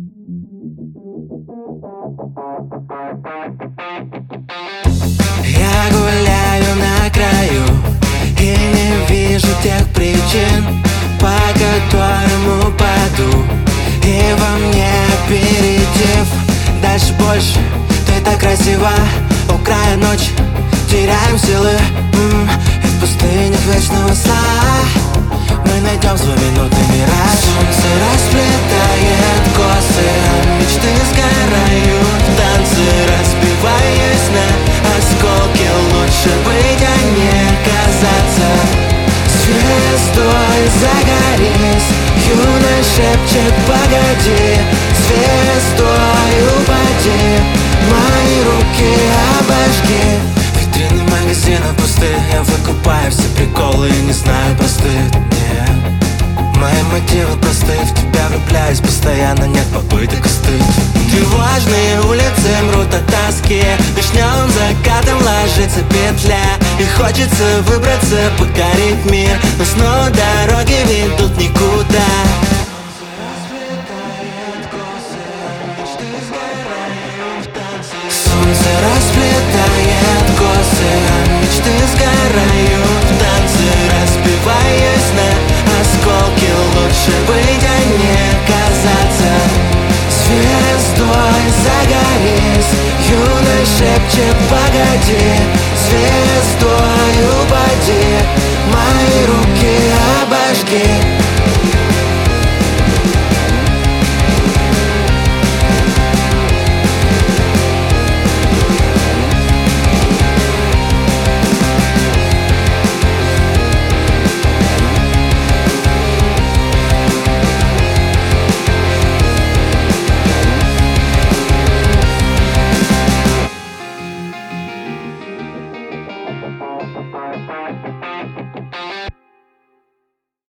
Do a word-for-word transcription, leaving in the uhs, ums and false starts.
Я гуляю на краю и не вижу тех причин, по которым упаду, и во мне аперитив. Дальше больше, ты так красива, у края ночи теряем силы. М-м, и в пустынях вечного сна мы найдем свой минутный мираж. Солнце расплетает косы, а мечты сгорают в танце, разбиваясь на осколки. Лучше быть, а не казаться звездой. Загорись, юно шепчет: погоди, звездой упади, мои руки обожги. Витрины магазинов пусты, я выкупаю все приколы и не знаю простых. Нет, мои мотивы просты, в тебя влюбляюсь постоянно, нет попыток остыть. Тревожные улицы мрут от тоски, вишневым закатом ложится петля, и хочется выбраться, покорить мир, но снова дороги ведут никуда. Солнце расплетает косы, а мечты сгорают в танце, разбиваясь на осколки. Лучше быть, а не казаться звездой. Загорись, юно шепчет: погоди,